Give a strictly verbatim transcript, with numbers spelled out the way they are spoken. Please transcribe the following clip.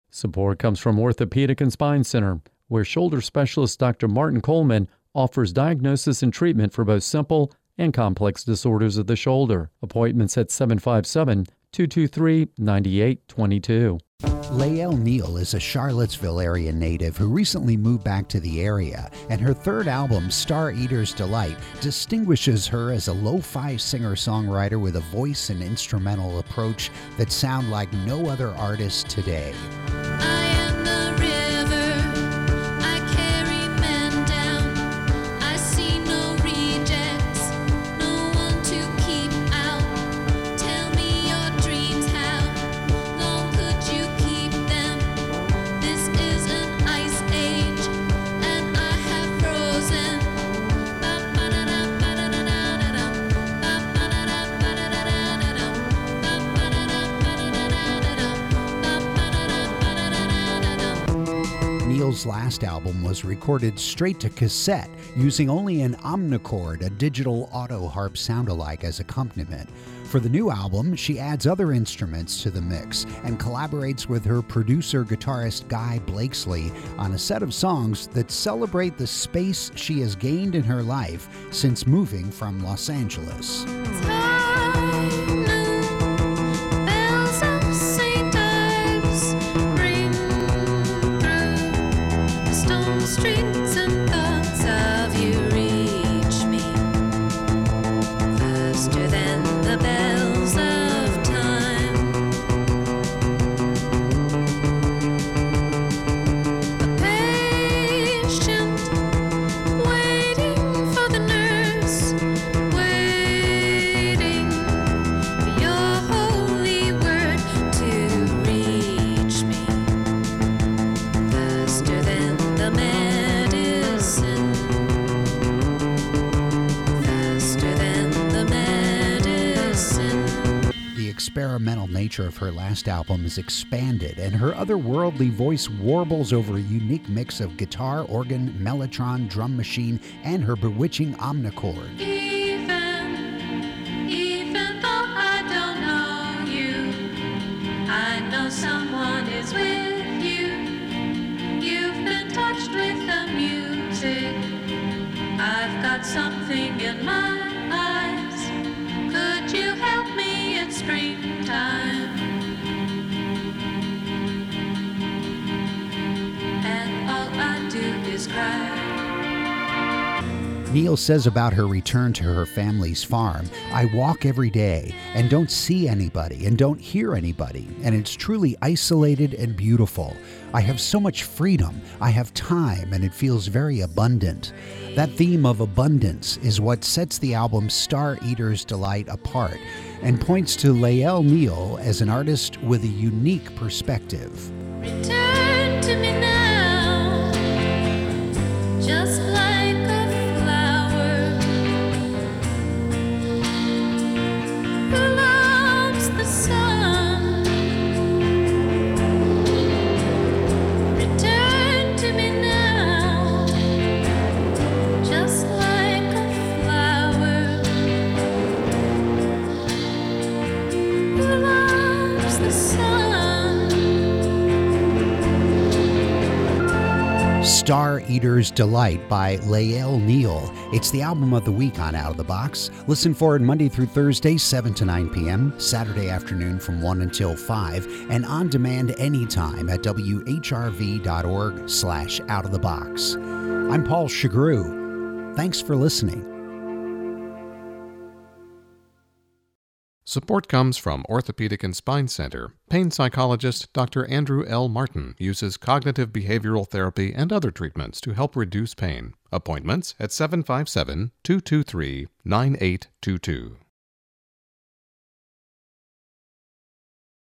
Support comes from Orthopedic and Spine Center, where shoulder specialist Doctor Martin Coleman offers diagnosis and treatment for both simple and complex disorders of the shoulder. Appointments at seven five seven, two two three, nine eight two two. Lael Neal is a Charlottesville area native who recently moved back to the area, and her third album, Star Eater's Delight, distinguishes her as a lo-fi singer-songwriter with a voice and instrumental approach that sound like no other artist today. Neal's last album was recorded straight to cassette using only an omnichord, a digital auto harp sound-alike, as accompaniment. For the new album, she adds other instruments to the mix and collaborates with her producer guitarist Guy Blakesley on a set of songs that celebrate the space she has gained in her life since moving from Los Angeles. Streets and thoughts of you reach me faster than the bells of time. A patient waiting for the nurse, waiting for your holy word to reach me faster than the man. The experimental nature of her last album is expanded, and her otherworldly voice warbles over a unique mix of guitar, organ, mellotron, drum machine, and her bewitching omnichord. Even, even though I don't know you, I know someone is with you. You've been touched with the music. I've got something in my eyes. Could you help me? It's springtime, and all I do is cry. Neal says about her return to her family's farm, "I walk every day and don't see anybody and don't hear anybody, and it's truly isolated and beautiful. I have so much freedom, I have time, and it feels very abundant." That theme of abundance is what sets the album Star Eater's Delight apart and points to Lael Neal as an artist with a unique perspective. Return to me now, just like a flower who loves the sun. Return to me now, just like a flower who loves the sun. Star Eater's Delight by Lael Neal. It's the album of the week on Out of the Box. Listen for it Monday through Thursday, seven to nine p.m., Saturday afternoon from one until five, and on demand anytime at W H R V dot org slash out of the box. I'm Paul Chagru. Thanks for listening. Support comes from Orthopedic and Spine Center. Pain psychologist Doctor Andrew L. Martin uses cognitive behavioral therapy and other treatments to help reduce pain. Appointments at seven five seven, two two three, nine eight two two.